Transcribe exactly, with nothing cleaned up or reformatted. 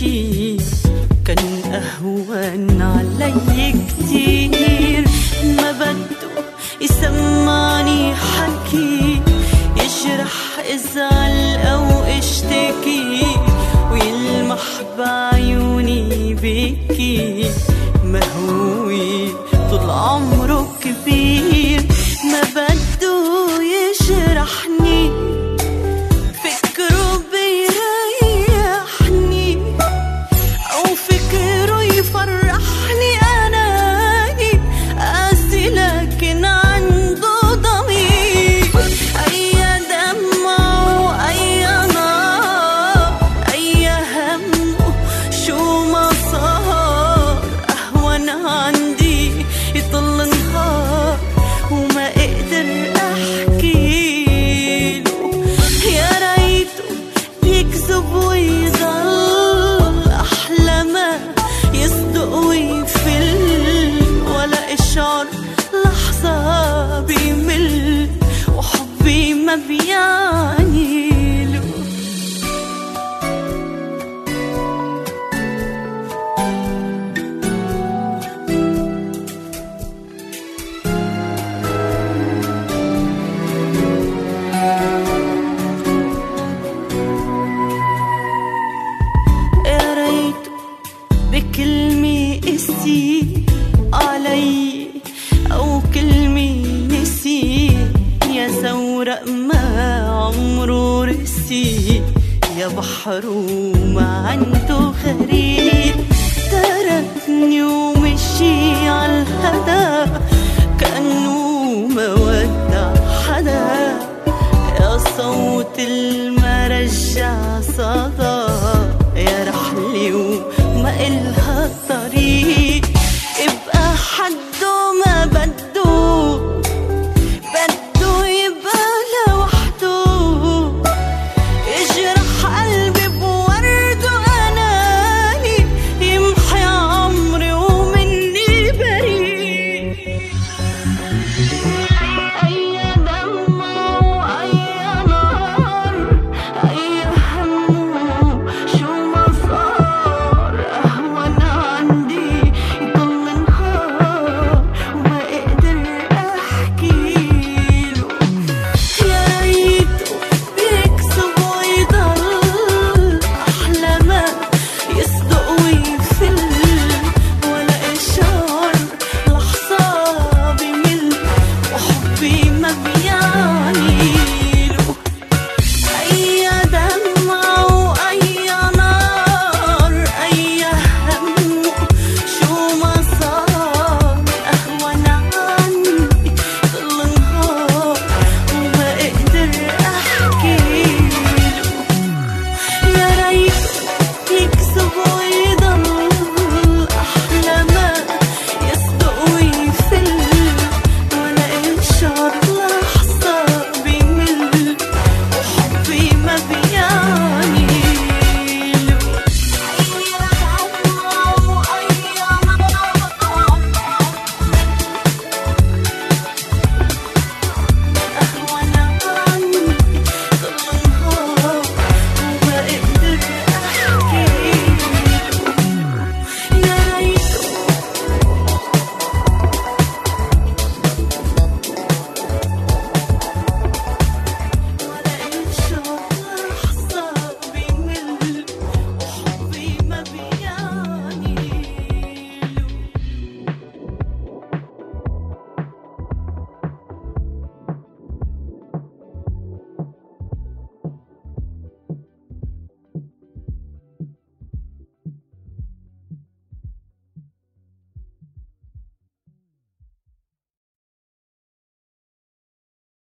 شي كان أهون علي كتير. ما بده يسمعني حكي، يجرح ازعل او اشتكي، ويلمح بعيوني بكي. ما هو طول عمره كبير، ما بده يجرحني، فكره بيريحني او فكره يفرحني. اناني قاسي لكن عنده ضمير. اي دمع واي نار، اي هم شو ما صار، اهون عندي يطل نهار وما اقدر احكي له. يا ريته يكذب ويضل، احلى ما يصدق ويفل، ولا اشعر لحظة بيمل، وحبي ما بيعني له. يا ريت بكلمة قسي علي أو كلمة نسي، يا زورق ما عمره رسي، يا بحر وما عنده غريب. تركني ومشي عالهدى كأنه ما ودع حدا، يا صوت الما رجع صدى، يا رحلي وما إلها طريق.